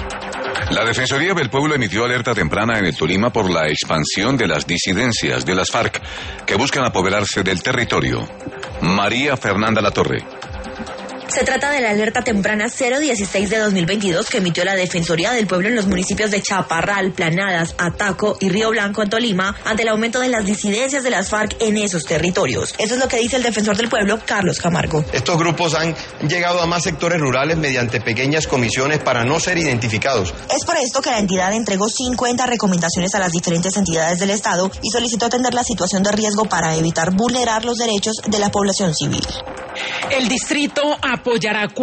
La Defensoría del Pueblo emitió alerta temprana en el Tolima por la expansión de las disidencias de las FARC que buscan apoderarse del territorio. María Fernanda Latorre. Se trata de la alerta temprana 016 de 2022 que emitió la Defensoría del Pueblo en los municipios de Chaparral, Planadas, Ataco y Río Blanco en Tolima ante el aumento de las disidencias de las FARC en esos territorios. Eso es lo que dice el defensor del pueblo, Carlos Camargo. Estos grupos han llegado a más sectores rurales mediante pequeñas comisiones para no ser identificados. Es por esto que la entidad entregó 50 recomendaciones a las diferentes entidades del Estado y solicitó atender la situación de riesgo para evitar vulnerar los derechos de la población civil. El distrito apoyará